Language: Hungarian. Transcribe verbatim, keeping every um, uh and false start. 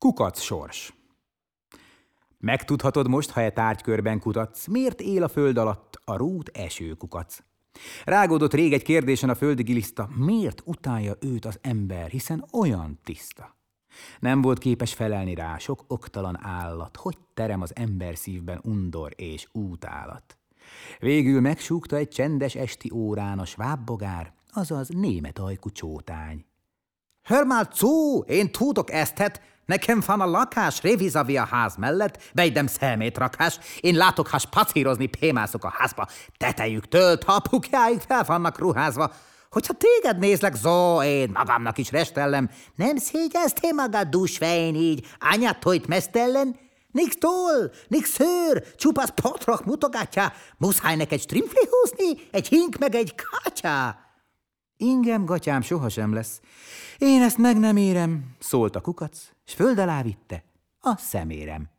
Kukac sors. Megtudhatod most, ha e tárgykörben kutatsz, miért él a föld alatt a rút esőkukac. Rágódott rég egy kérdésen a földi giliszta, miért utálja őt az ember, hiszen olyan tiszta. Nem volt képes felelni rá sok oktalan állat, hogy terem az ember szívben undor és útálat. Végül megsúgta egy csendes esti órán a svábbogár, azaz német ajkú csótány. Hör már szó, én tudok eztet, nekem van a lakás revizavi a ház mellett, beidem szemét rakás, én látok, ha spacírozni pémászok a házba, tetejüktől tapukjáig fel vannak ruházva. Hogyha téged nézlek, zó, én magamnak is restellem, nem szégyeztél magad dúsfején így, anyátoit mesztellen? Nix toll, nix szőr, csupasz potroch mutogatja, muszáj neked strimfli húzni, egy hink meg egy kátyá. Ingem, gatyám, sohasem lesz. Én ezt meg nem érem, szólt a kukac, s föld alá vitte a szemérem.